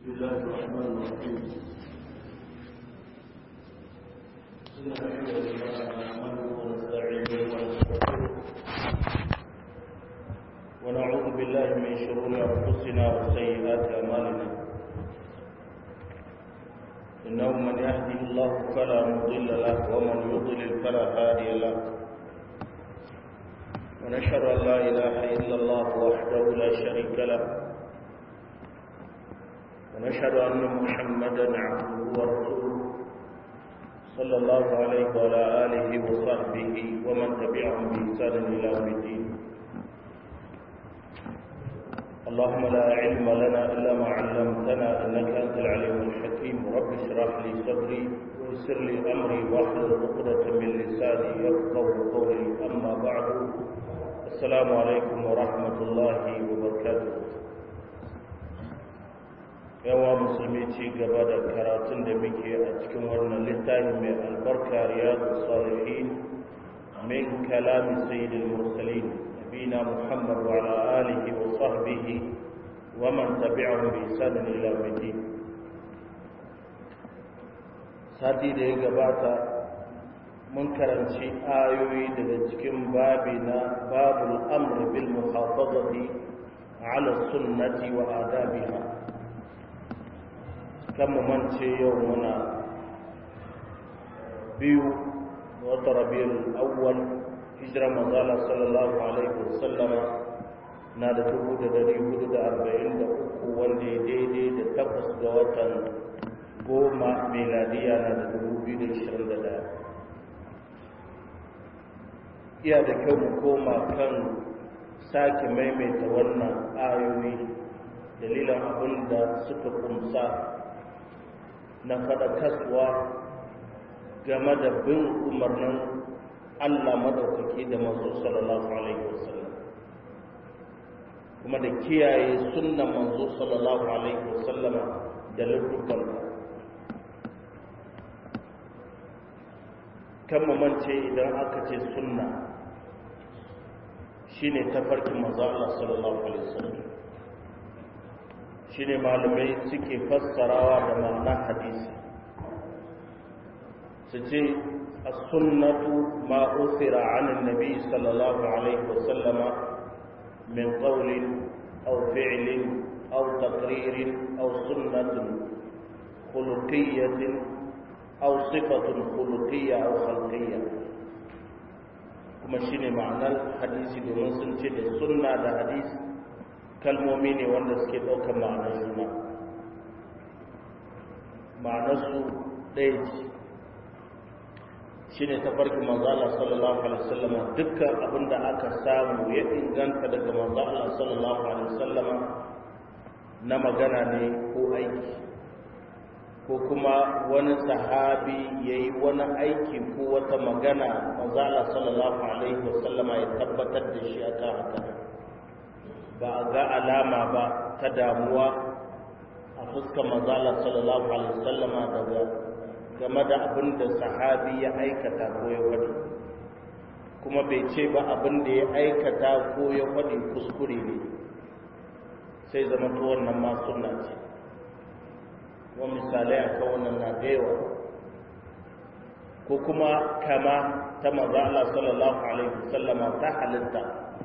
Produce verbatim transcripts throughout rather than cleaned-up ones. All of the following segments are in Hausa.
الله الرحمن الرحيم إن الحمد لله نحمده ونستعينه ونستغفره ونعوذ بالله من شرور أنفسنا وسيئات أعمالنا إنه من يهده الله فلا مضل له ومن يضلل فلا هادي له ونشهد أن لا إله إلا الله وحده لا شريك له ونشهد أن محمدا عبده ورسوله صلى الله عليه وعلى آله وصحبه ومن تبعهم بإحسان إلى يوم الدين اللهم لا علم لنا إلا ما علمتنا إنك أنت العليم الحكيم رب اشرح لي صدري ويسر لي أمري واحلل عقدة من لساني يفقهوا قولي أما بعد السلام عليكم ورحمة الله وبركاته yawa musulmi ci gaba da karatun da muke a cikin wannan littafi mai albarka riyadus salihin min kalami sayyidil mursalin nabina muhammad wa ala alihi wa sahbihi wa man tabi'ahum bi ihsan ila yawmiddin sati da ya gabata mun karanci ayoyi daga cikin babi na babul amr bil muhafazati ala sunnati wa adabiha kan mu mance yau muna biyu wata rabiul awwal hijira manzala sallallahu alaihi wasallama na da dubu da dari hudu da arba'in da uku wanda ya daidai da takwas ga watan goma meladiya na da dubu biyu da ishirin da daya iya da kyau mu koma kan sake maimaita wannan ayoyi dalilan abin da suka kumsa na faɗakarwa game da bin umarnin Allah madaukaki da manzo sallallahu alaihi wasallam kuma da kiyaye sunnan manzo sallallahu alaihi wasallam da lubban kan mamance idan aka ce sunna shine tafarkin manzo Allah sallallahu alaihi wasallam shine malamai suke fassarawa da ma'anar hadisi su ce as-sunnatu ma usira 'an an-nabi sallallahu alaihi wasallama min qawlin aw fi'lin aw taqririn aw sunnatin khuluqiyyatin aw sifatun khuluqiyya aw khalqiyya kuma shine ma'anar hadisi domin sun ce da sunna da hadisi kalmomi ne wanda suke ɗaukar ma'anar juna ma'anarsu ɗaya ce shi ne ta farki manzala sallallahu alaihi wasallama dukkan abin da aka samu ya inganta daga manzala sallallahu alaihi wasallama na magana ne ko aiki ko kuma wani sahabi ya yi wani aiki ko wata magana manzala sallallahu alaihi wasallama ya tabbatar da shi akan haka ba a ga alama ba ta damuwa a fuskar manzala sallallahu alaihi wasallama daga game da abin da sahabi ya aikata ko ya faɗi kuma bai ce ba abin da ya aikata ko ya faɗi kuskure ne sai zama to wannan ma sunna ce wa misalai akan wannan na da yawa ko kuma kama ta manzala sallallahu alaihi wasallama ta halitta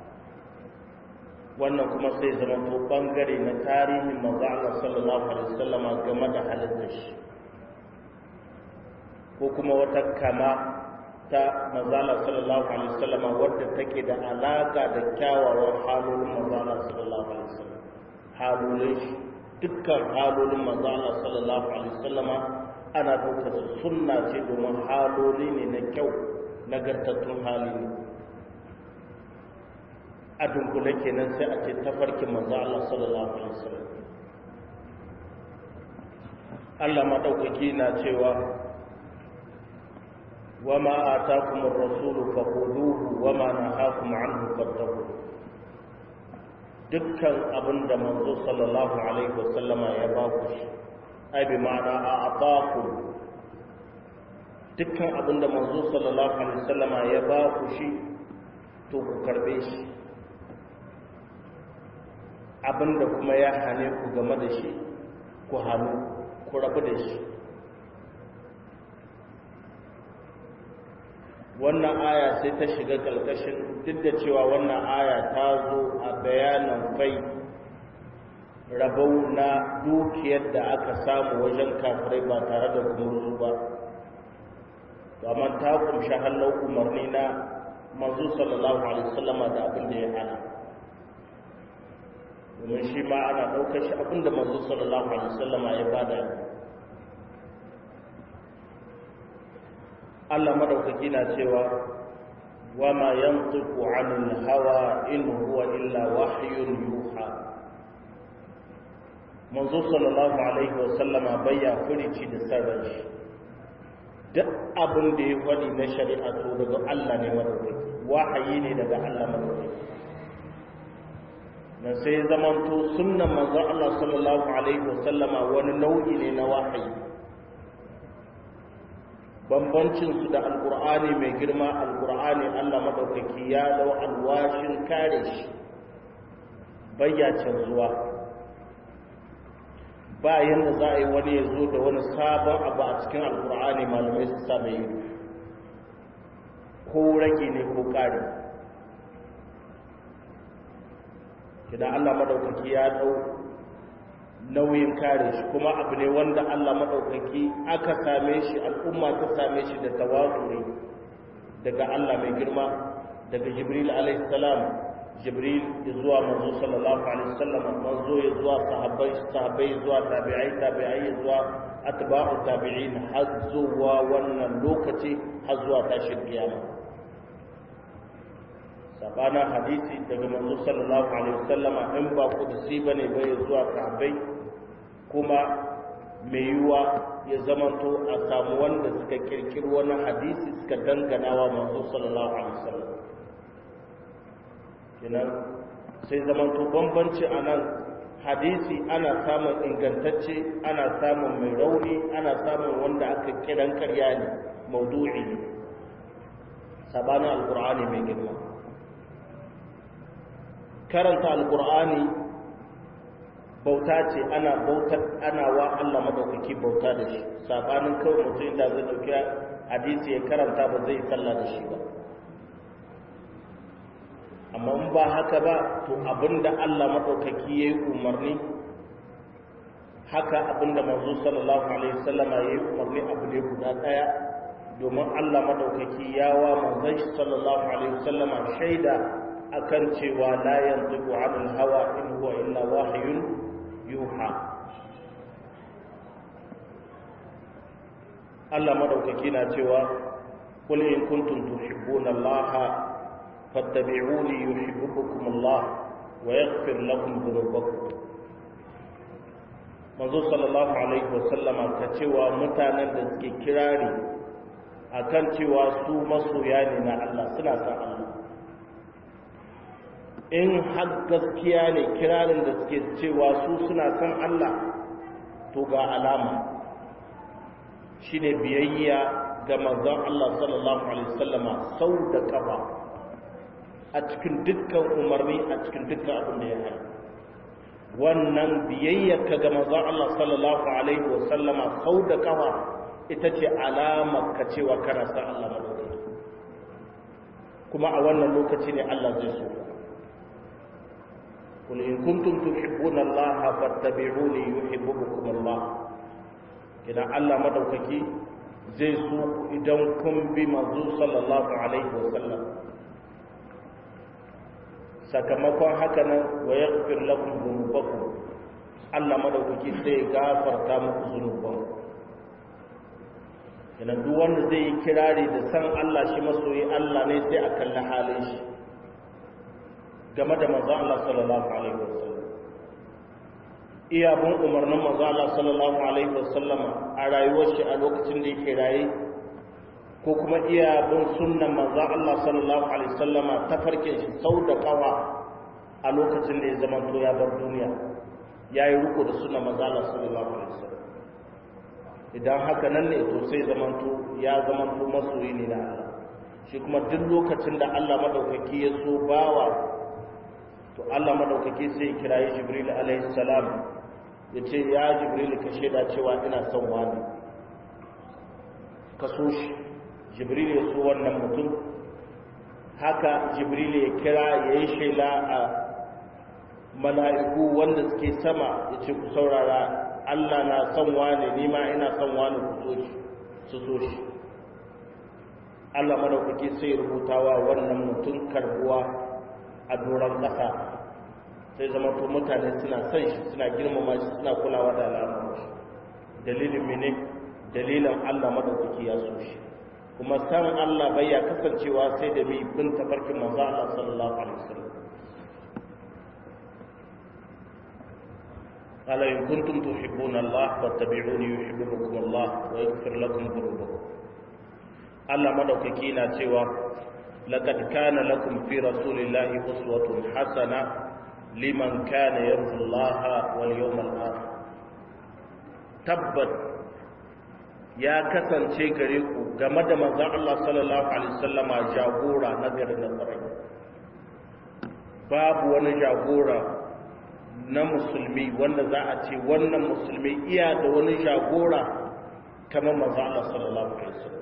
wannan kuma sai zama to bangare na tarihin manzo Allah sallallahu alaihi wasallama game da halittar shi ko kuma wata kama ta manzo Allah sallallahu alaihi wasallama wadda take da alaka da kyawawan halolin manzo Allah sallallahu alaihi wasallam halolin shi dukkan halolin manzo Allah sallallahu alaihi wasallama ana dauka su sunna ce domin haloli ne na kyau nagartattun hali ne a dunkule kenan sai a ce tafarkin manzo Allah sallallahu alaihi wasallam Allah madaukaki na cewa wama ataakumur rasulu fakhuduhu wama nahakum anhu fattaqu dukkan abinda manzo sallallahu alaihi wasallama ya ba ku shi ai bi ma'ana a'taakum dukkan abinda manzo sallallahu alaihi wasallama ya ba ku shi to ku karbe shi abinda kuma ya hane ku game da shi ku hannu ku rabu da shi. Wannan aya sai ta shiga ƙarƙashin, duk da cewa wannan aya ta zo a bayanan fai rabau na dukiyar da aka samu wajen kafirai ba tare da gumurzu ba, amma ta kumshi hallau umarni na manzo sallallahu alaihi wasallama da abin da ya hana, domin shi ma ana ɗaukar shi abin da manzo sallallahu alaihi wasallama ya bada. Allah madaukaki na cewa wa ma yantiqu 'anil hawa in huwa illa wahyun yuha. Manzo sallallahu alaihi wasallama bayya furici da sarrafi, duk abin da ya wani na shari'a to daga Allah ne madaukaki, wahayi ne daga Allah madaukaki. Na sai zamanto sunnan manzo Allah sallallahu alaihi wasallama wani nau'i ne na wahayi. Bambancinsu da alkur'ani mai girma, alkur'ani Allah madaukaki ya dau alwashin kare shi bayyacin zuwa, ba yanda za a yi wani ya zo da wani sabon abu a cikin alkur'ani malamai su sa mai ido, ko rage ne ko kare. Kidan Allah madaukaki ya dau nauyin kare shi, kuma abu ne wanda Allah maɗaukaki aka same shi, al'umma ta same shi da tawazuri daga Allah mai girma, daga Jibril alaihi salam, Jibril ya zuwa manzo sallallahu alaihi wasallam, manzo ya zuwa sahabbai, sahabbai zuwa tabi'ai, tabi'ai ya zuwa atba'u tabi'in, har zuwa wannan lokaci, har zuwa tashin kiyama. Sabana hadisi daga manzo sallallahu alaihi wasallama in ba kudusi bane bai zuwa sahabbai, kuma mai yiwuwa ya zamanto a samu wanda suka kirkiri wani hadisi suka dangana wa manzo sallallahu alaihi wasallam. Kenan sai zamanto bambanci a nan, hadisi ana samun ingantacce, ana samun mai rauni, ana samun wanda aka kiran karya ne, maudu'i ne, sabanin alkur'ani mai girma. Karanta alkur'ani bauta ce, ana bautar ana wa Allah madaukaki bauta da shi, sabanin kawai mutum da zai dauki hadisi ya karanta ba zai sallah da shi ba. Amma in ba haka ba, to abinda Allah madaukaki yayi umarni, haka abinda manzo sallallahu alaihi wasallam yayi umarni abu ne guda daya, domin Allah madaukaki ya wa manzon sallallahu alaihi wasallam shaida akan cewa la yantiqu 'anil hawa in huwa illa wahyun yuha. Allah madaukaki na cewa qul in kuntum tuhibbuna allaha fattabi'uni yuhibbukum allah wa yaghfir lakum dhunubakum. Manzo sallallahu alaihi wasallama ka cewa mutanen da suke kirari akan cewa su masoya ne na Allah, suna san Allah, in har gaskiya ne kirarin da suke cewa su suna san Allah, to ga alama shine biyayya ga manzon Allah sallallahu alaihi wasallama sau da kafa a cikin dukkan umarni, a cikin dukkan abin da ya hana. Wannan biyayya ka ga manzon Allah sallallahu alaihi wasallama sau da kafa ita ce alama ka cewa kana san Allah madaukaki, kuma a wannan lokaci ne Allah zai so. قل إن كنتم تحبون الله فاتبعوني يحببكم الله. كده الله مدوكي زي سوق إذن كن بمنزو صلى الله عليه وسلم sakamakon haka nan wa yaghfir lakum dhunubakum, Allah madaukaki sai gafarta muku zunuban. Yana duk wanda zai yi kirari da san Allah shi masoyi Allah ne, sai a kalli halin shi game da manzon Allah sallallahu alaihi wasallam. Iya bin umarnin manzon Allah sallallahu alaihi wasallam a rayuwar shi a lokacin da yake raye, ko kuma iya bin sunnan manzon Allah sallallahu alaihi wasallam ta farke shi sau da kawa a lokacin da ya zama to ya bar duniya, yayi riko da sunnan manzon Allah sallallahu alaihi wasallam. Idan haka nan ne to sai zaman to ya zaman to masoyi ne na Allah. Shi kuma duk lokacin da Allah madaukaki ya so bawa, to Allah madaukaki sai kirayi Jibril alaihi salam ya ce ya jibril ka shaida cewa ina son wani ka so shi. Jibril ya so wannan mutum, haka jibril ya kira ya yi shaila a mala'iku wanda suke sama ya ce ku saurara Allah na son wani, nima ina son wani ku so shi su so shi. Allah madaukaki sai rubutawa wannan mutum karbuwa a doron ƙasa, sai zama to mutane suna son shi, suna girmama shi, suna kulawa da al'amuran shi. Dalilin mene? Dalilin Allah madaukaki ya so shi. Kuma san Allah bai ya kasancewa sai da mai bin tafarkin manzo Allah sallallahu alaihi wasallam. Qala in kuntum tuhibbuna Allah fattabi'uni yuhibbukum Allah wa yaghfir lakum dhunubakum. Allah madaukaki na cewa laqad kana lakum fi rasulillahi uswatun hasana liman kana yarju Allah wal yawmal akhir. Tabbat ya kasance gare ku game da manzon Allah sallallahu alaihi wasallama jagora na garin Nasara. Babu wani jagora na musulmi wanda za a ce wannan musulmi iya da wani jagora kamar manzon Allah sallallahu alaihi wasallam.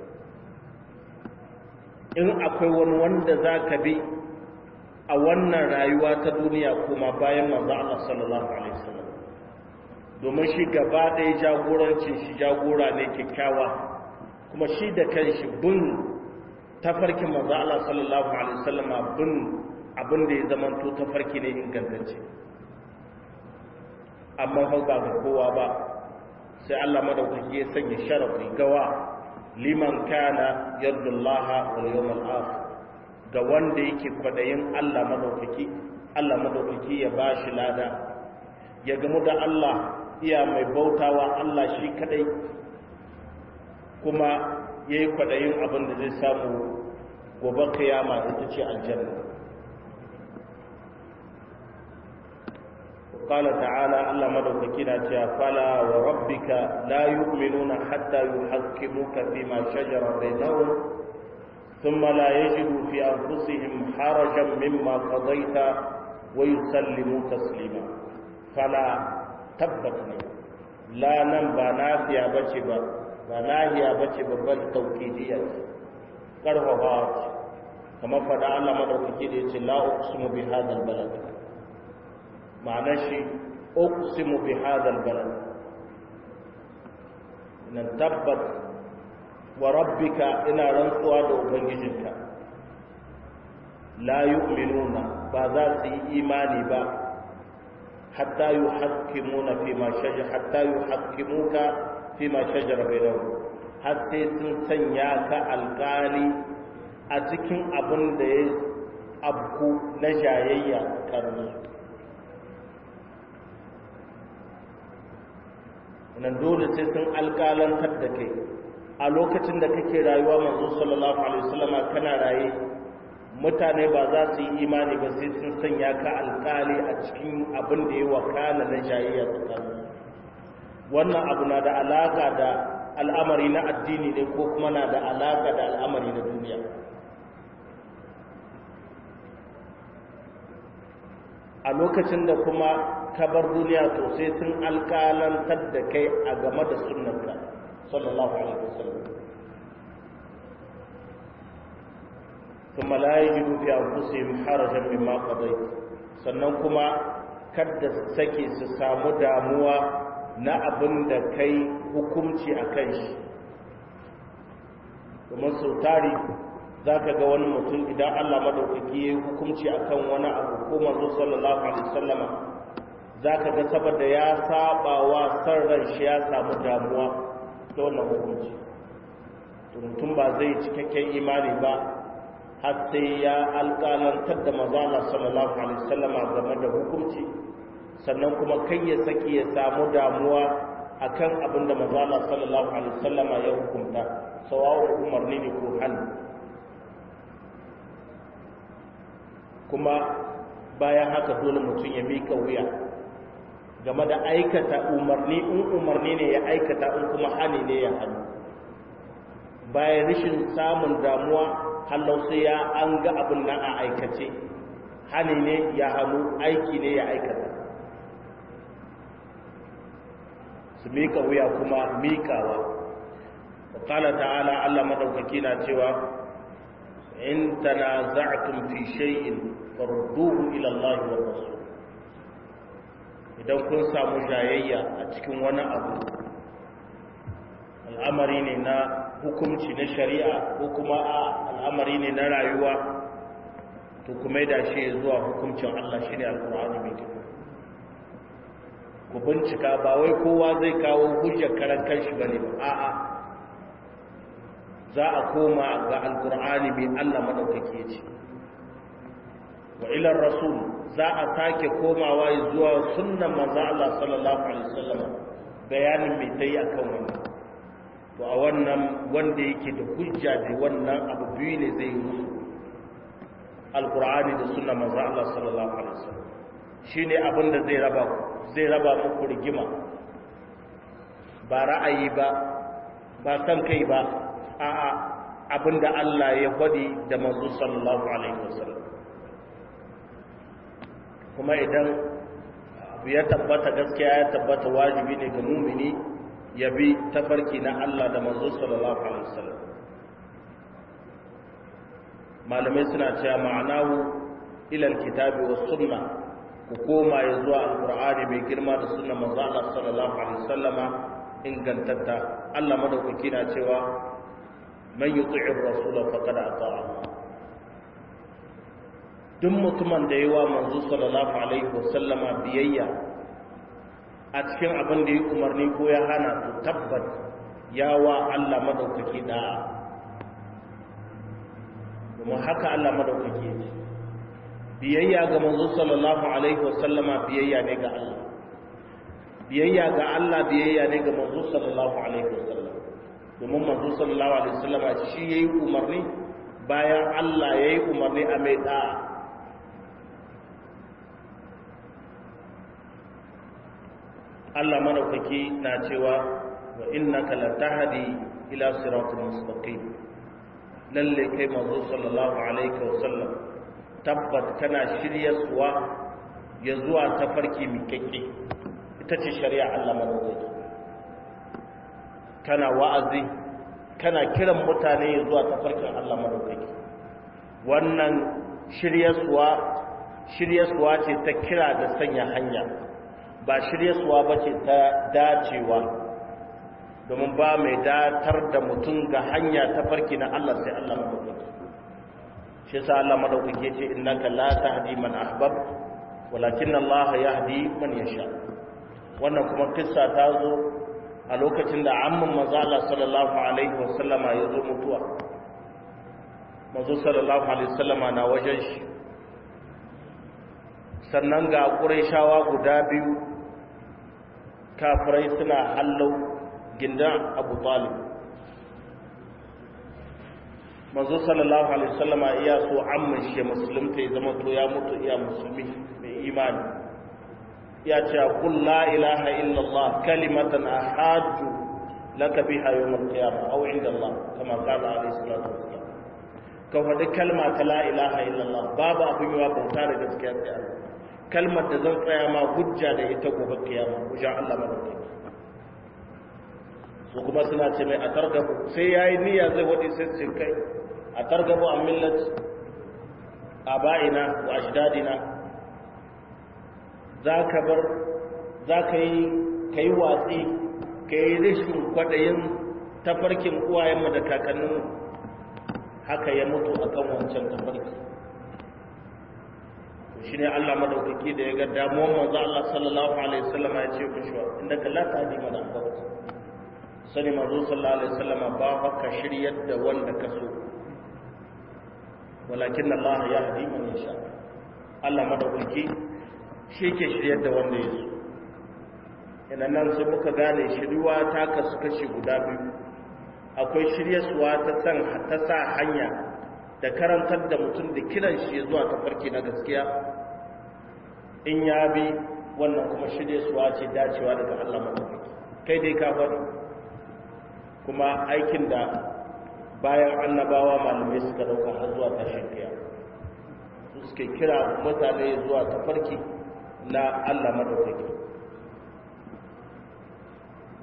In akwai wani wanda za ka bi a wannan rayuwa ta duniya kuma bayan manzon Allah sallallahu alaihi wasallam, domin shi gaba ɗaya jagorancin shi jagora ne kyakkyawa, kuma shi da kanshi bin tafarkin manzo Allah sallallahu alaihi wasallam bin abin da ya zamanto tafarki ne ingantacce. Amma fa ba ga kowa ba, sai Allah madaukaki ya sanya sharafi gawa liman kana yardullaha wal yawmal akhir, ga wanda yake kwadayin Allah madaukaki, Allah madaukaki ya bashi lada, ya gamu da Allah iya mai bautawa Allah shi kadai, kuma ya yi kwaɗayin abin da zai samu gobe kiyama ita ce aljanna. Qala ta'ala, Allah madaukaki na cewa fala wa rabbika la yu'minuna hatta yuhaqqimuka fima shajara bainahum thumma la yajidu fi anfusihim harajan mimma qadayta wa yusallimu taslima. Fala tabbat ne, la nan ba nafiya bace ba, ba nahiya bace babban tauqidiyya ce, karfafa ce, kamar fada Allah madaukaki da yace la uqsimu bi hadal balad, ma'ana shi uqsimu bi hadal balad, nan tabbat wa rabbika, ina rantsuwa da ubangijinka, la yu'minuna, ba za su yi imani ba, hatta yuhakkimuna fima shajara hatta yuhakkimuka fima shajara bainahum, har sai sun sanya ka alƙali a cikin abin da ya abku na jayayya karnu. Nan dole sai sun alƙalantar da kai a lokacin da kake rayuwa. Manzo sallallahu alaihi wasallama kana raye, mutane ba za su yi imani ba sai sun sanya ka alƙali a cikin abin da ya wakana na jayayya tsakanin. Wannan abu na da alaƙa da al'amari na addini ne ko kuma na da alaƙa da al'amari na duniya. A lokacin da kuma ka bar duniya to sai sun alƙalantar da kai a game da sunnarka sallallahu alaihi wasallam. ثم لا يجدوا في أنفسهم حرجا مما قضيت, sannan kuma kada sake su samu damuwa na abin da kai hukunci a kan shi. Domin sau tari za ka ga wani mutum idan Allah madaukaki ya yi hukunci a kan wani abu ko manzo sallallahu alaihi wasallama, za ka ga saboda ya saba wa san ran shi ya samu damuwa da wannan hukunci, to mutum ba zai cikakken imani ba har sai ya alƙalantar da mazala sallallahu alaihi wasallama game da hukunci, sannan kuma kai ya saki ya samu damuwa akan abin da mazala sallallahu alaihi wasallama ya hukunta, sawa'u umarni ne ko hali. Kuma bayan haka dole mutum ya mika wuya game da aikata umarni, in umarni ne ya aikata, in kuma hali ne ya hannu. Bayan rashin samun damuwa hallau sai ya an ga abin nan a aikace, hali ne ya hannu, aiki ne ya aikata. su mika wuya kuma mikawa. wa qala ta'ala Allah madaukaki na cewa in tanaza'tum fi shay'in farudduhu ila Allah wa rasul, idan kun samu jayayya a cikin wani abu, al'amari ne na hukunci na shari'a ko kuma a al'amari ne na rayuwa, to kuma da shi zuwa hukuncin Allah shine alqur'ani mai girma. ku bincika, ba wai kowa zai kawo hujjar karan kanshi bane ba, a'a za a koma ga alqur'ani mai Allah madaukake ya ce, wa ila rasul za a sake komawa zuwa sunnan manzo Allah sallallahu alaihi wasallam bayanin mai tayi akan wannan. to a wannan wanda yake da hujja da wannan abu biyu ne zai yi, alqur'ani da sunnan manzo Allah sallallahu alaihi wasallam shine abin da zai raba zai raba muku rigima, ba ra'ayi ba ba san kai ba, a'a abinda Allah ya faɗi da manzo sallallahu alaihi wasallam. kuma idan ya tabbata gaskiya ya tabbata wajibi ne ga mumini ya bi tafarki na Allah da manzo sallallahu alaihi wasallam. malamai suna cewa ma'anahu ila alkitabi was sunna, ku koma ya zuwa alqur'ani mai girma da sunnar manzo Allah sallallahu alaihi wasallama ingantatta. Allah madaukaki na cewa man yuti'ir rasul faqad ata'a Allah. duk mutumin da yawa manzo sallallahu alaihi wasallama biyayya a cikin abin da ya umarni ko ya hana, to tabbat yawa Allah madaukaki da'a. kuma haka Allah madaukaki ne, biyayya ga manzo sallallahu alaihi wasallama biyayya ne ga Allah, biyayya ga Allah biyayya ne ga manzo sallallahu alaihi wasallam. domin manzo sallallahu alaihi wasallama shi yayi umarni bayan Allah yayi umarni a mai da'a. Allah madaukaki na cewa wa innaka latahdi ila siratal mustaqim, lalle kai manzo sallallahu alaihi wasallam tabbat kana shiryarwa ya zuwa tafarki mikakke, ita ce shari'a Allah madaukaki. kana wa'azi kana kiran mutane ya zuwa tafarkin Allah madaukaki. wannan shiryarwa shiryarwa ce ta kira da sanya hanya, ba shiryarwa ba ce ta dacewa, domin ba mai datar da mutum ga hanya ta farki na Allah sai Allah madaukaki. shi yasa Allah madaukaki ce innaka la tahdi man ahbab walakin Allah yahdi man yasha. wannan kuma kissa ta zo a lokacin da amman manzo Allah sallallahu alaihi wasallama ya zo mutuwa. manzo sallallahu alaihi wasallama na wajen shi, sannan ga Qurayshawa guda biyu kafirai suna hallau gindan Abu Talib. manzo sallallahu alaihi wasallama iya so amman shi musulunta ya zama to ya mutu iya musulmi mai imani, ya ce qul la ilaha illallah kalimatan ahajju laka biha yawm al-qiyamah aw inda Allah kama qala alaihi salatu wassalam. ka faɗi kalma ta la ilaha illallah, babu abin yawa bauta da gaskiya sai Allah, kalmar da zan tsaya ma hujja da ita gobe kiyama hujja Allah madaukaki. su kuma suna ce mai a targabu, sai yayi niyya zai wadi sai ce kai a targabu an millat aba'ina wa ajdadina, zaka bar zaka yi kai watsi kai rishin kwadayin tafarkin uwayenmu da kakanninmu. haka ya mutu akan wancan tafarki. shi ne Allah madaukaki da ya ga damuwar manzo Allah sallallahu alaihi wasallam ya ce mishi innaka la tahdi man ahbabta, sani manzo sallallahu alaihi wasallam ba haka shiryar da wanda ka so, walakin Allah yahdi man yasha. Allah madaukaki shi ke shiryar da wanda ya so. ina nan sai muka gane shiriwa ta kasu kashi guda biyu. akwai shiryarwa ta san ta sa hanya da karantar da mutum da kiran shi zuwa tafarki na gaskiya, in ya bi wannan kuma shiryarwa ce dacewa daga Allah madaukaki. kai dai ka faɗi, kuma aikin da bayan annabawa malamai suka dauka har zuwa tashin kiyama, su suke kira mutane zuwa tafarki na Allah madaukaki.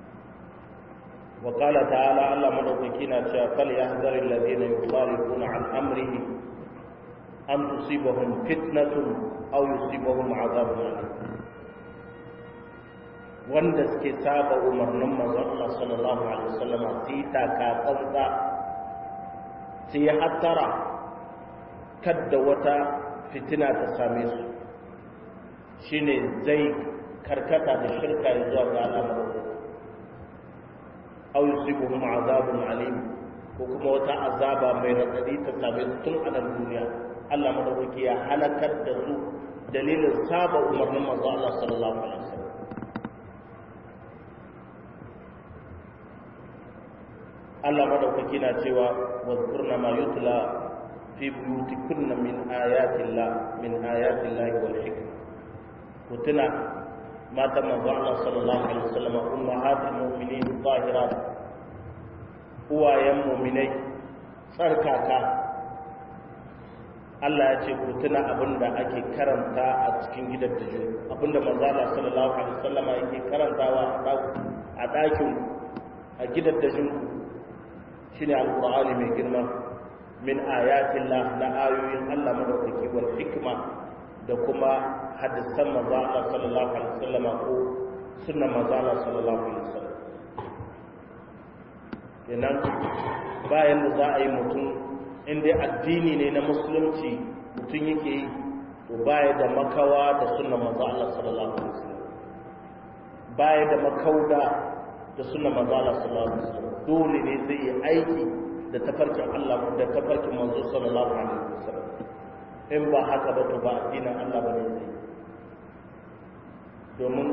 wa qala ta'ala Allah madaukaki na cewa fal yahzaril ladina yukhalifuna an amrihi an tusibahum fitnatun aw yusibahum adhabun alim. Wanda suke saba umarnin manzon Allah sallallahu alaihi wasallam su yi taka tsantsa su yi hattara kadda wata fitina ta same su, shine zai karkata da shirka zuwa ga Allah madaukaki aw yusibuhum azabun alim, ko kuma wata azaba mai radadi ta same su tun a duniya. Allah madaukaki ya halakar da su dalilin saba umarnin manzon Allah sallallahu alaihi wasallam. Allah madaukaki na cewa wazkurna ma yutla fi buyutikunna min ayatillah min ayatillahi wal hikma. Kutuna mata manzo Allah sallallahu alaihi wasallam ummahatul mu'minin zahirat, uwayen mu'minai tsarkaka. Allah ya ce kutuna abinda ake karanta a cikin gidan dajo, abinda manzo Allah sallallahu alaihi wasallam yake karantawa a dakin a gidan dajo shine alqur'ani mai girma, min ayatillah na ayoyin Allah madaukaki wal hikma, da kuma hadisan manzo Allah sallallahu alaihi wasallam ko sunnan manzo Allah sallallahu alaihi wasallam. Kenan bayan da za a yi mutum inda addini ne na musulunci mutum yake yi, to baya da makawa da sunnan manzo Allah sallallahu alaihi wasallam, baya da makauda da sunnan manzo Allah sallallahu alaihi wasallam. Dole ne zai yi aiki da tafarkin Allah da tafarkin manzo sallallahu alaihi wasallam. In ba haka ba to ba addinin Allah bane zai. Domin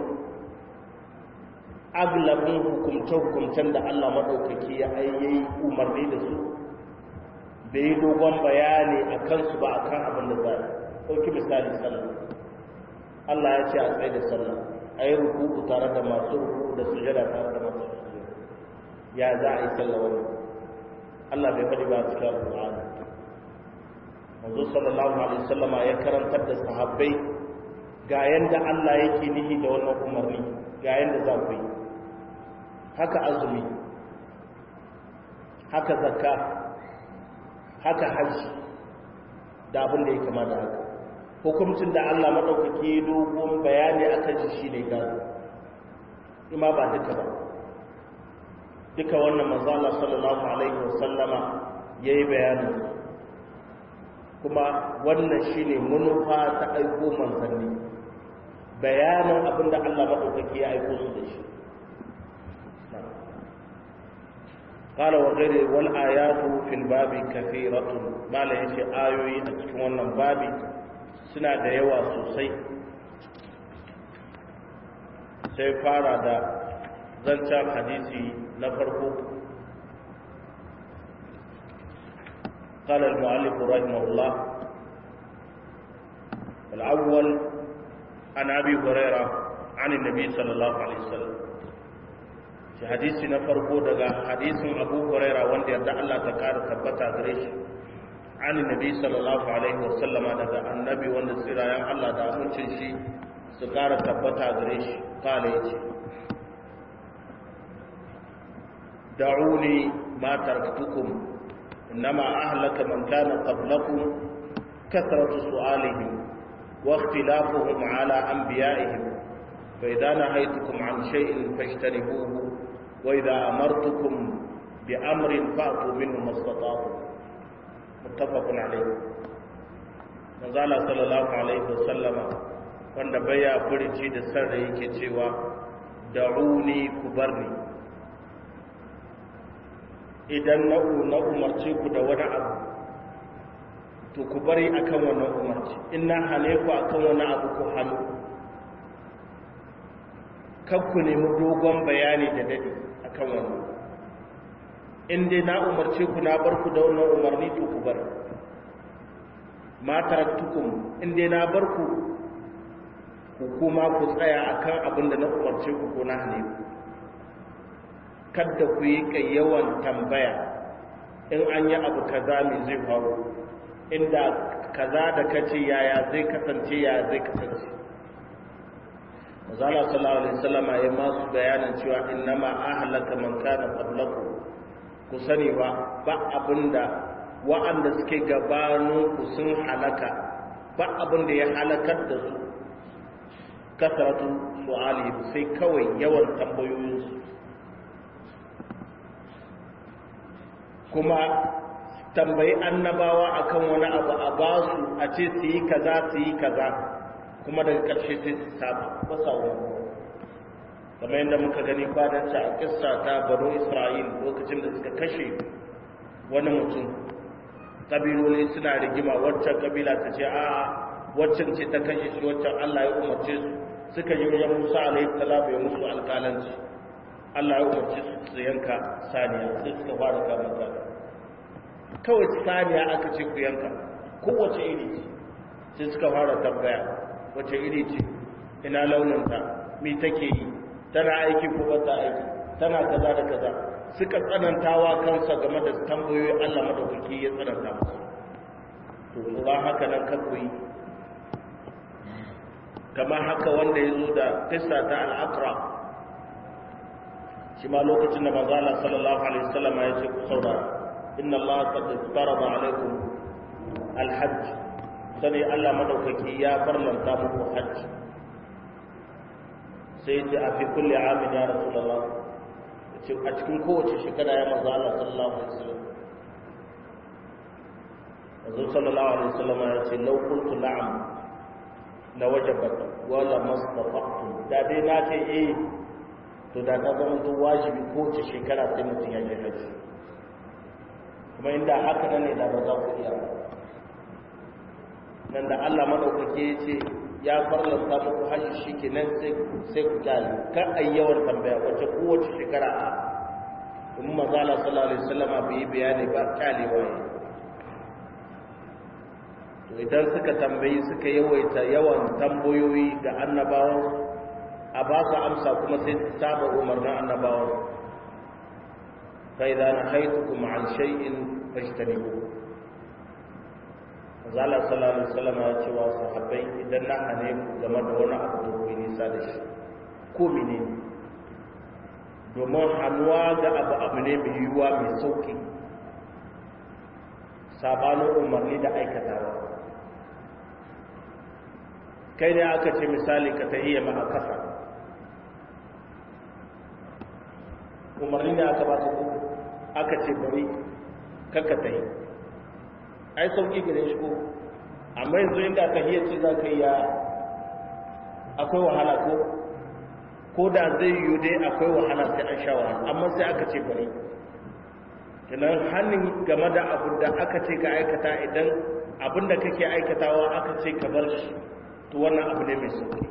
aglabin hukumce-hukumcen da Allah madaukaki ya ayyayi umarni da su bai yi dogon bayani a kansu ba akan abin da zai. Ɗauki misali sallah. Allah ya ce a tsaye da sallah, a yi ruku'u tare da masu ruku'u da sujada tare da masu sujada. Ya za a yi sallah wani Allah bai faɗi ba cikin Al-Qur'ani. Manzo sallallahu alaihi wasallam ya karantar da sahabbai ga yanda Allah yake nihi da wannan umarni, ga yanda za ku yi. Haka azumi, haka zakka, haka hajji da abin da ya kama da haka. Hukuncin da Allah madaukaki dogon bayani akan shi shine gado. Ima ba duka ba. Duka wannan manzo Allah sallallahu alaihi wasallama yayi bayani, kuma wannan shine manufa ta aiko manzanni, bayanin abinda Allah madaukaki ya aiko su da shi. qala wa ghayri wal ayatu fil babi kathiratun, mala yace ayoyi a cikin wannan babi suna da yawa sosai. Sai fara da zancen hadisi na farko. قال المؤلف رحمه الله الأول عن أبي هريرة عن النبي صلى الله عليه وسلم. في حديث نفرقو دغا حديث أبو هريرة وند يرضى الله تعالى ثبتا غريش عن النبي صلى الله عليه وسلم دغا النبي وند سيرايان الله دا amincin shi su ƙara tabbata gare shi. قال yace دعوني ما تركتكم إنما أهلك من كان قبلكم كثرة سؤالهم واختلافهم على أنبيائهم، فإذا نهيتكم عن شيء فاجتنبوه، وإذا أمرتكم بأمر فأتوا منه ما استطعتم. متفق عليه. نزال صلى الله عليه وسلم wanda baya furici da sarra yake cewa da'uni ku barni, idan na na umarce ku da wani abu to ku bari akan wannan umarci, in na hane ku akan wani abu ku hannu. Kan ku nemi dogon bayani da dadi akan wannan. In dai na umarce ku na bar ku da wannan umarni to ku bar. Ma taraktukum, in dai na bar ku ku kuma ku tsaya akan abin da na umarce ku ko na hane ku. Kadda ku yi kai yawan tambaya in an yi abu kaza me zai faru, inda kaza da kace yaya zai kasance yaya zai kasance. Zala sallallahu alaihi wasallam ya masu bayanin cewa innama ahlaka man kana qablakum ku sani ba ba abinda wa'anda suke gabanin ku sun halaka ba abinda ya halakar da su kasratu su'ali sai kawai yawan tambayoyinsu kuma tambayi annabawa akan wani abu a basu a ce su yi kaza su yi kaza kuma daga ƙarshe sai su saba wasa wani kamar yadda muka gani kwananci a kissa ta banu isra'il lokacin da suka kashe wani mutum ƙabiloli suna rigima waccan ƙabila ta ce a waccan ce ta kashe shi waccan allah ya umarce su suka yi wajen musa alaihi salam ya musu alƙalanci allah ya umarce su su yanka saniya sai suka fara kama ta kawai saniya aka ce ku yanka kowace iri ce sai suka fara tambaya wace iri ce ina launinta mi take yi tana aiki ko ba ta aiki tana kaza da kaza suka tsanantawa kansa game da tambayoyi Allah madaukaki ya tsananta musu to kuma haka nan ka koyi kamar haka wanda ya zo da kissa ta al-aqra shi ma lokacin da manzo Allah sallallahu alaihi wasallam ya ce ku saurara inna Allah qad farada alaikum al-hajj sani Allah madaukaki ya farlanta muku hajji sai ce a fi kulle amin ya rasulullah ce a cikin kowace shekara ya manzo Allah sallallahu alaihi wasallam manzo sallallahu alaihi wasallam ya ce law qultu na'am la wajabat wa la mastata'tu da dai na ce eh to da ta zama to wajibi kowace shekara sai mutum ya je hajji kuma inda haka ne da ba za ku iya ba nan da Allah madaukake ya ce ya farlanta muku hajji shikenan sai sai ku kyale kar ayyawar tambaya wacce kowace shekara a in manzo Allah sallallahu alaihi wasallam bai bayani ba kyalewa ne to idan suka tambayi suka yawaita yawan tambayoyi ga annabawan a ba su amsa kuma sai su saba umarnin annabawan fa idza nahaytukum an shay'in fajtanibuhu Zala sallallahu alaihi wasallam ya ce wa sahabbai idan na hane ku game da wani abu da ku nisa da shi ko mene domin hannuwa ga abu abu ne mai yiwuwa mai sauki sabanin umarni da aikatawa kai ne aka ce misali ka tahiyya ma a kasa umarni ne aka ba ka aka ce bari kakka tahi ai sauki gare shi ko amma yanzu inda aka hiyar ce za ka yi ya akwai wahala ko ko da zai yi dai akwai wahala sai an sha wahala amma sai aka ce bari tunan hannun game da abu da aka ce ka aikata idan abin da kake aikatawa aka ce ka bar shi to wannan abu ne mai sauki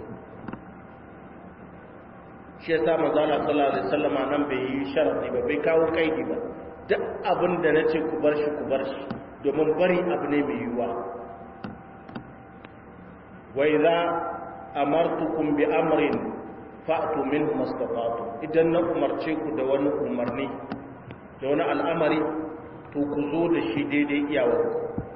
shi ya sa manzala sallallahu alaihi wasallama nan bai yi sharadi ba bai kawo kaidi ba duk abin da na ce ku bar shi ku bar shi domin bari abu ne mai yiwuwa wa idza amartukum bi amrin fa'tu minhu mastata'tum idan na umarce ku da wani umarni da wani al'amari to ku zo da shi daidai iyawar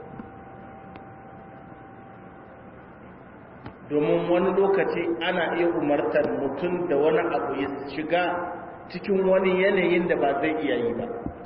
domin wani lokaci ana iya umartar mutum da wani abu ya shiga cikin wani yanayin da ba zai iya yi ba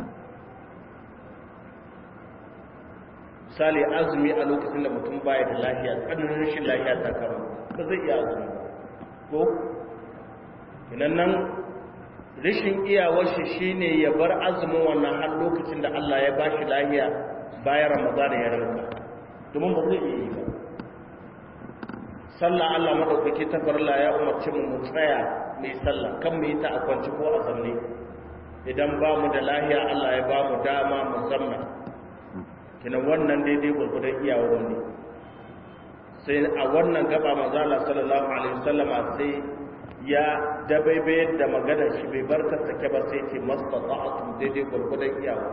misali azumi a lokacin da mutum baya da lafiya tsananin rashin lafiya ta kama ba zai iya azumi ko inan nan rashin iyawar shi shine ya bar azumin wannan har lokacin da Allah ya bashi lafiya bayan Ramadan ya ranka domin ba zai iya yi ba sallah Allah madaukake ta farla ya umarci mu mu tsaya mai sallah kan mu yi ta a kwanci ko a zanne idan ba mu da lafiya Allah ya ba mu dama mu zamna kina wannan daidai gurgudan iyawa wani sai a wannan gaba manzo Allah sallallahu alaihi wasallama sai ya dabaibe da magana shi bai barka sake ba sai ce mastata'tum daidai gurgudan iyawa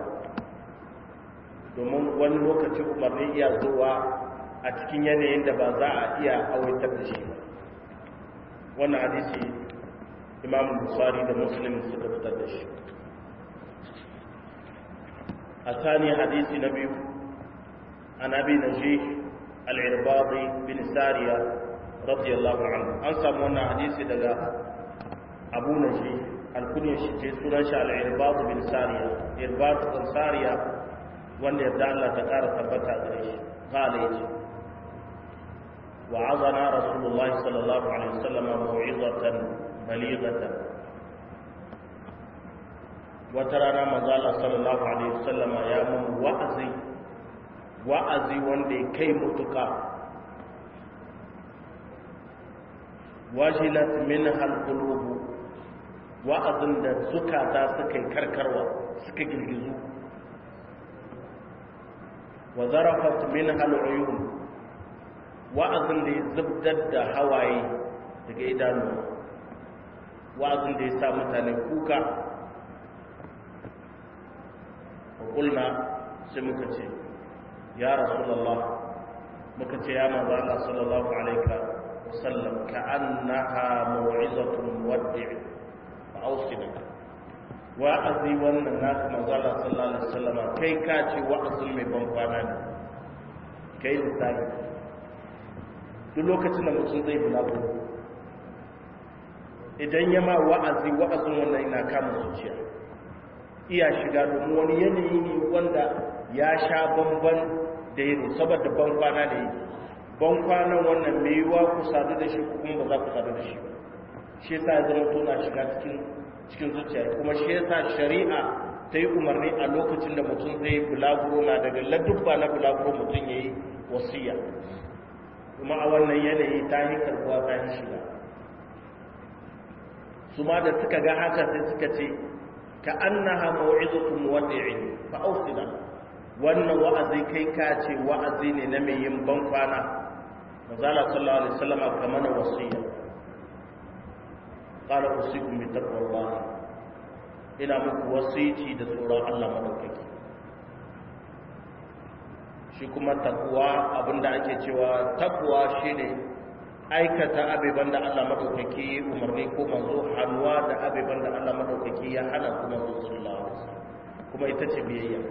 domin wani lokaci umarni iya zuwa a cikin yanayin da ba za a iya awaitar da shi ba wannan hadisi Imam Bukhari da Muslim suka fitar da shi a tsani hadisi na biyu عن أبي نجيح العرباضي بن سارية radiyallahu anhu an samu wannan hadisi daga Abu Naji alkunyar shi ce sunan shi al-Irbad bin Sariya Irbad bin Sariya wanda yadda Allah ta ƙara tabbata gare shi qala yace wa'azana rasulullahi sallallahu alaihi wasallam mau'izatan balighatan wata rana manzo Allah sallallahu alaihi wasallam ya mun wa'azi wa'azi wanda ya kai mutuka wajilat minha alqulub wa'azin da zukata suka yi karkarwa suka girgizu wa zarafat minha al'uyun wa'azin da ya zubdar da hawaye daga idanu wa'azin da ya sa mutane kuka wa kulna sai muka ce ya rasulullah muka ce ya manzo Allah sallallahu alaihi wasallam ka'annaha mau'izatun muwaddi' fa awsina wa'azi wannan naka manzo Allah sallallahu alaihi wasallam kai ka ce wa'azin mai ban kwana ne kai lissafi duk lokacin da mutum zai bulago idan ya ma wa'azi wa'azin wannan yana kama zuciya iya shiga domin wani yanayi ne wanda ya sha bamban da yi saboda ban kwana da yi ban kwanan wannan mai yiwuwa ku sadu da shi kuma ba za ku sadu da shi ba shi yasa ya zama tona shiga cikin cikin zuciya kuma shi yasa shari'a ta yi umarni a lokacin da mutum zai bulaguro na daga ladubba na bulaguro mutum ya yi wasiya kuma a wannan yanayi ta yi karbuwa ta yi shiga su ma da suka ga haka sai suka ce ka annaha mau'izatun muwaddi'in fa ausina wannan wa'azi kai ka ce wa'azi ne na mai yin ban kwana manzala sallallahu alaihi wasallam kamar wasiya qala usikum bi taqwallah ina muku wasici da tsoron Allah madaukaki shi kuma takwa abinda ake cewa takwa shine aikata abeban da Allah madaukaki umarni ko manzo hannuwa da abeban da Allah madaukaki ya hana kuma manzo sallallahu alaihi wasallam kuma ita ce biyayya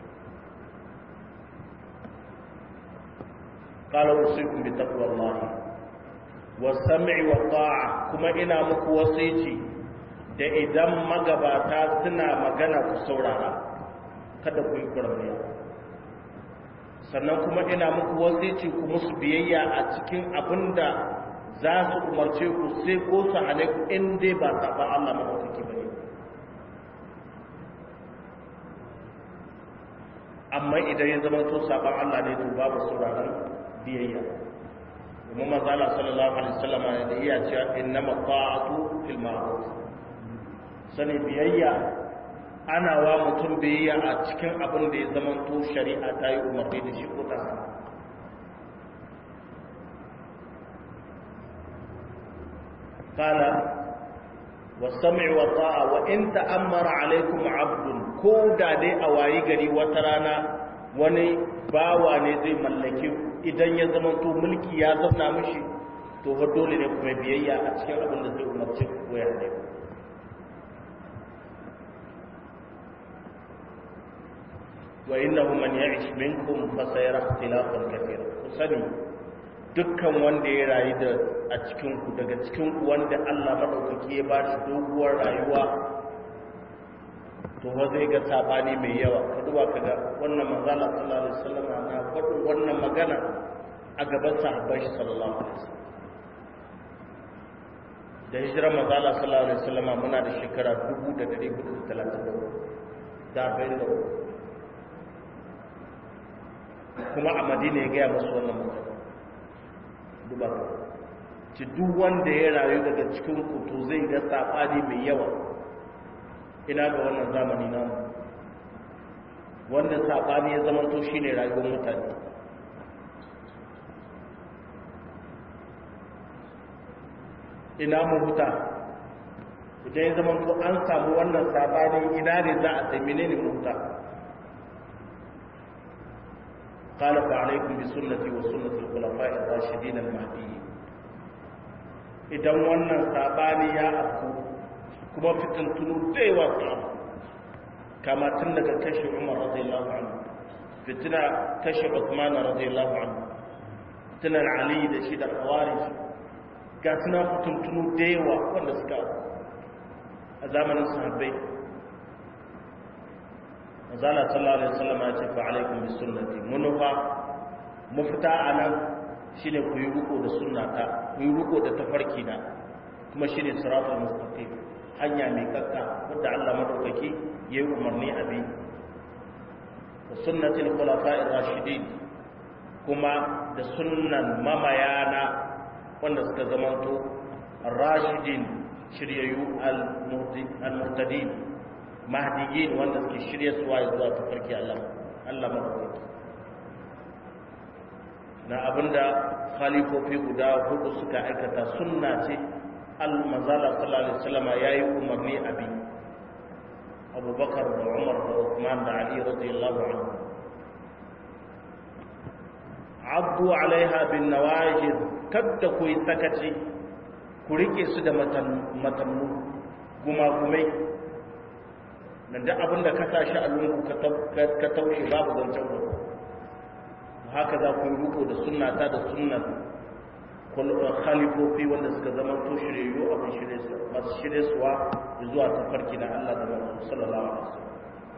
qala usikum bi taqwallahi was-sam'i wat-ta'a kuma ina muku wasici da idan magabata suna magana ku saurara kada ku yi kurmiya sannan kuma ina muku wasici ku musu biyayya a cikin abinda za su umarce ku sai ko su hane ku in dai ba saba Allah madaukaki bane amma idan ya zama to saban Allah ne to babu sauraron biyayya kuma manzo Allah sallallahu alaihi wasallam ya iya cewa innama ta'atu fil ma'ruf sani biyayya ana wa mutum biyayya a cikin abin da ya zama to shari'a ta yi umarni da shi ko ta hana qala was-sam'i wa ta'a wa in ta'ammara alaykum 'abdun ko da dai a wayi gari wata rana wani bawa ne zai mallake ku idan ya zama to mulki ya zauna mishi to fa dole ne kuma biyayya a cikin abin da zai umarce ku ko ya ne wa innahu man ya'ish minkum fa sayara ikhtilafan kathira kusani dukkan wanda ya rayu da a cikin ku daga cikin ku wanda Allah madaukaki ya ba shi doguwar rayuwa to wa zai ga sabani mai yawa ka duba kaga wannan manzo Allah sallallahu alaihi wasallam na faɗin wannan magana a gaban sahabbai sallallahu alaihi wasallam da hijirar manzo Allah sallallahu alaihi wasallam muna da shekara dubu da ɗari hudu da talatin da uku da arba'in da uku kuma a Madina ya gaya musu wannan magana duba ka ci duk wanda ya rayu daga cikin ku to zai ga sabani mai yawa ina ga wannan zamani namu wanda sabani ya zama to shine rayuwar mutane ina mu huta idan ya zama to an samu wannan sabani ina ne za a sai menene mu huta قال فعليكم بسنتي وسنة الخلفاء الراشدين المهديين idan wannan sabani ya afku kuma fitintunu da yawa ta kama tun daga kashe Umar radiyallahu anhu fitina kashe Uthman radiyallahu anhu fitinar Ali da shi da Khawarij ga suna fituntunu da yawa wanda suka a zamanin sahabbai. Azala sallallahu alaihi wasallam ya ce fa alaikum bi sunnati, munufa mafita anan shine ku yi riko da sunnata, ku yi riko da tafarki na, kuma shine siratul mustaqim, hanya mai kakka wanda Allah madaukaki yayi umarni a bi. Wa sunnatil khulafa'ir rashidin, kuma da sunnan mamayana wanda suka zamanto rashidin, shiryayyu al-muhtadin, mahdiyin wanda suke shirye suwa zuwa tafarki Allah Allah madaukaki. Na abinda khalifofi guda hudu suka aikata sunna ce, al-manzala sallallahu alaihi wasallam yayi umarni abi. Abubakar da Umar da Uthman da Ali radiyallahu anhu. Abdu alaiha bin nawajid, kadda ku yi sakaci, ku rike su da matannu gumagumai, nan da abinda ka sa shi a lungu ka taushe babu zancen gudu. Haka za ku yi riko da sunnata da sunnan khalifofi wanda suka zama to shiryayyu abin shirye su masu shirye suwa zuwa tafarki na Allah da Muhammad sallallahu alaihi wasallam.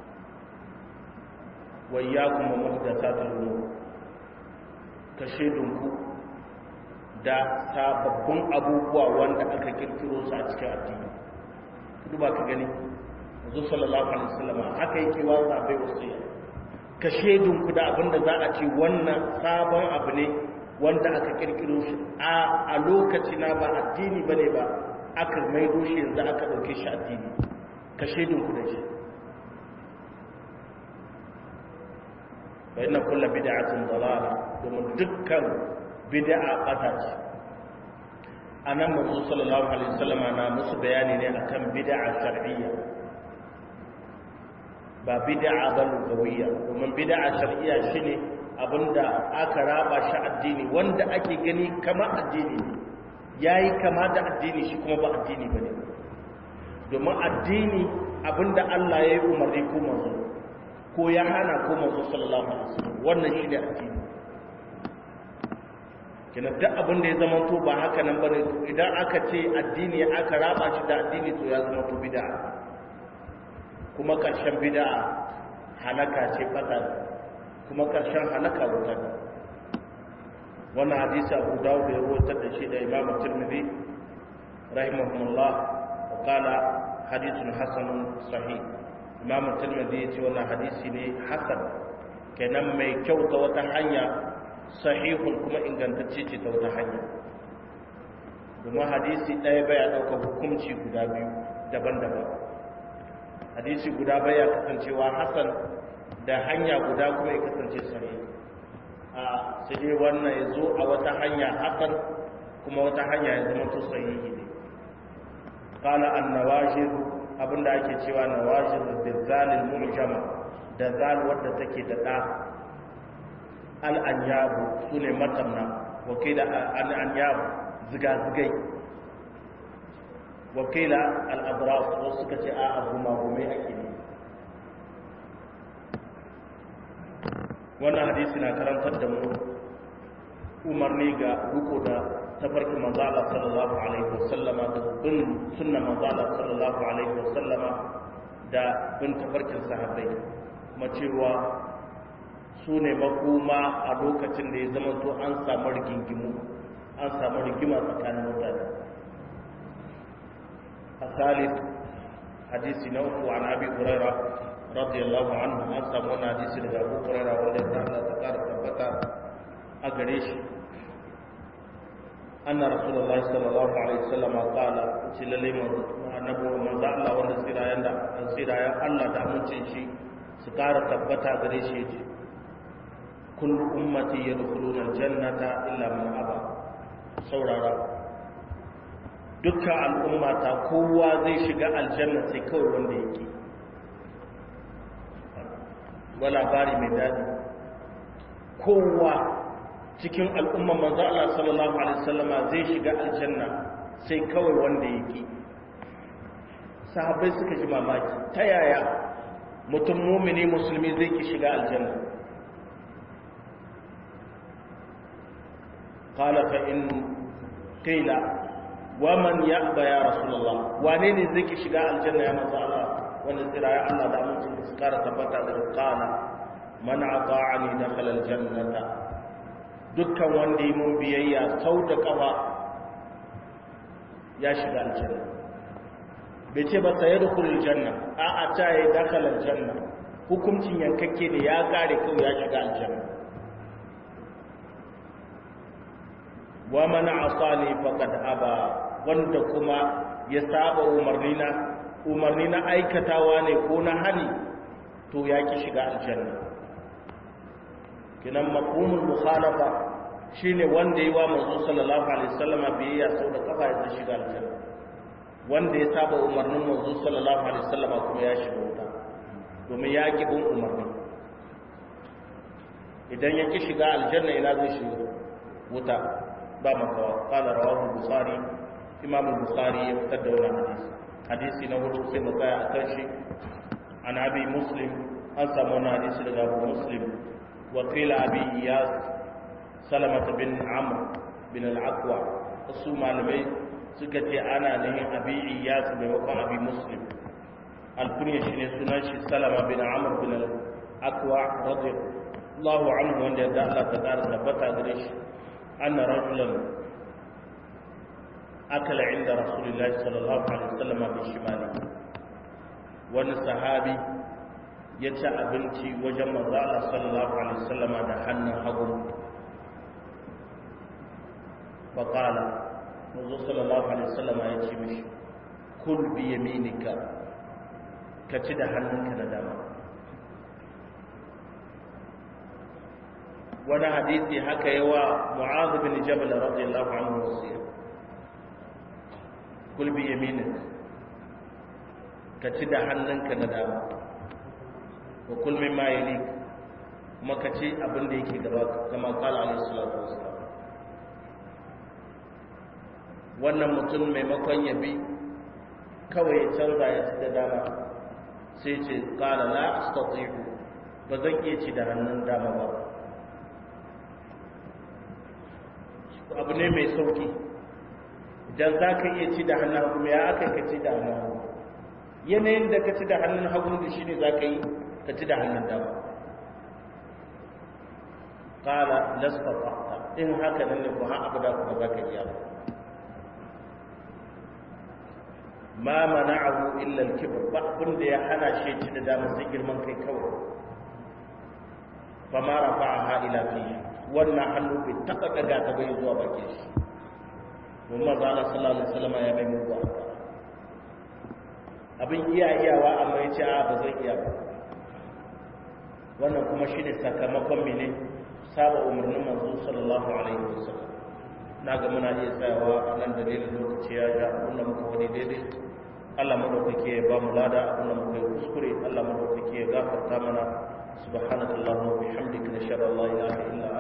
Wa iyyakum wa muhdathatil umur, ka shaidunku da sababbin abubuwa wanda aka kirkiro su a cikin addini. Duba ka gani Manzo sallallahu alaihi wasallam haka yake wa sahabbai wasiya, ka shaidunku da abinda za a ce wannan sabon abu ne wanda aka kirkiro shi a lokaci na ba addini bane ba, aka maido shi yanzu aka dauke shi addini, ka shaidunku da shi. Fa inna kullu bid'atin dalala, domin dukkan bid'a bata ce. Anan Manzo sallallahu alaihi wasallam na musu bayani ne akan bid'a shar'iyya, ba bid'a ba lugawiyya. Domin bid'a shar'iyya shine abinda aka raba shi addini, wanda ake gani kama addini ne, yayi kama da addini shi kuma ba addini bane. Domin addini abinda Allah ya yi umarni ko manzo ko ya hana ko manzo sallallahu alaihi wasallam, wannan shine addini. Kina duk abinda ya zama to ba haka nan bane, idan aka ce addini aka raba shi da addini to ya zama to bid'a. Kuma karshen bid'a halaka ce, fata, kuma karshen halaka wuta. Wannan hadisi Abu Dawud ya rawaita da shi da Imam Tirmidhi rahimahullah, wa qala hadithun hasanun sahih. Imam Tirmidhi ya ce wannan hadisi ne hasan, kenan mai kyau ta wata hanya, sahihun kuma ingantacce ce ta wata hanya. Domin hadisi ɗaya baya ɗaukar hukunci guda biyu daban-daban. Hadisi guda baya kasancewa hasan da hanya guda kuma ya kasance sahih. A sai dai wannan ya zo a wata hanya hasan kuma wata hanya ya zama to sahihi ne. Qala an-nawajid, abinda ake cewa nawajid bizalil mu'jama, da zal wadda take da da. Al-anyabu sune matamna, wakila al-anyabu ziga-zigai, wakila al-adras wasu suka ce a gumagumai ake ne. Wannan hadisi na karantar da mu umarni ga riko da tafarkin manzo Allah sallallahu alaihi wasallama, da bin sunnan manzo Allah sallallahu alaihi wasallama, da bin tafarkin sahabbai, kuma cewa su ne makoma a lokacin da ya zama to an samu rigingimu, an samu rigima tsakanin mutane. الثالث حديث نوح عن أبي هريرة رضي الله عنه، أصحاب وانا حديث لأبو هريرة ولي تعالى تقار ثبتا أقريش أن رسول الله صلى الله عليه وسلم قال سيلا لي نبو من ذا الله وانا سيرايا سيرايا الله دعمون شيء سقار ثبتا أقريش يجي كل أمتي يدخلون الجنة إلا من أبا سورارا dukkan al'ummata kowa zai shiga aljanna sai kawai wanda yake. Wa labari mai daɗi, kowa cikin al'umman manzo Allah sallallahu alaihi wasallama zai shiga aljanna sai kawai wanda yake. Sahabbai suka ji mamaki, ta yaya mutum mumini musulmi zai ki shiga aljanna? Qala fa in qila wa man ya'ba ya rasulullah wane ne zai ki shiga aljanna ya manzo Allah wanda tsira ya Allah da amincin da su kara tabbata da qala man ata'ani dakhala aljannata dukkan wanda yi mun biyayya sau da kafa ya shiga aljanna bai ce ba sai dukhulul janna a a ta yi dakhala aljanna hukuncin yankakke ne ya kare kawai ya shiga aljanna wa man asani faqad aba wanda kuma ya saba umarnina umarnina aikatawa ne ko na hani to ya ki shiga aljanna kinan mafhumul mukhalafa shine wanda yi wa manzo sallallahu alaihi wasallama biyayya sau da kafa ya shiga aljanna wanda ya saba umarnin manzo sallallahu alaihi wasallama kuma ya shiga wuta domin ya ki bin umarni idan ya ki shiga aljanna ina zai shiga wuta ba makawa qala rawahu bukhari imam al-bukhari ya fitar da wannan hadisi hadisi na hudu sai mu tsaya akan shi an abi muslim an samu wannan hadisi daga abu muslim wa qila abi iyas salamah bin amr bin al-aqwa su malamai suka ce ana nihin abi iyas maimakon abi muslim alkunya shi ne sunan shi salama bin amr bin al-aqwa radiyallahu anhu wanda ya Allah ta tsara tabbata gare shi anna rajulan akala inda rasulullahi sallallahu alaihi wasallam bi shimali wani sahabi ya ci abinci wajen manzo Allah sallallahu alaihi wasallam da hannun hagu fa qala manzo sallallahu alaihi wasallam ya ce mishi kul bi yaminika ka ci da hannunka da dama wani hadisi haka yawa mu'adh bin jabal radiyallahu anhu wasiya kul bi yaminik ka ci da hannunka da dama wa kul mimma yalik kuma ka ci abin da yake gaba kama qala alaihi salatu wassalam wannan mutum maimakon ya bi kawai ya canza ya ci da dama sai ce qala la astati'u ba zan iya ci da hannun dama ba abu ne mai sauki idan za ka iya ci da hannun hagu ya aka ka ci da hannun hagu yanayin da ka ci da hannun hagu da shi ne za ka yi ka ci da hannun dama ƙala lastata in haka nan ne ku ha abu da kuma za ka iya ba ma mana'ahu illa al-kibr ba abin da ya hana shi ci da dama sai girman kai kawai fa ma rafa'aha ila fihi wannan hannu bai taɓa ɗaga ta bai zuwa bakin shi domin maza Allah sallallahu alaihi wasallam ya mai mugu abin iya iyawa amma ya ce a ba zan iya ba wannan kuma shi ne sakamakon mene saba umarnin manzo sallallahu alaihi wasallam na ga muna iya tsayawa a nan dalilin lokaci ya ja abin da muka wani daidai Allah madaukake ya ba mu lada abin da muka yi kuskure Allah madaukake ya gafarta mana subhanakallahumma wa bihamdika nashhadu an la ilaha illa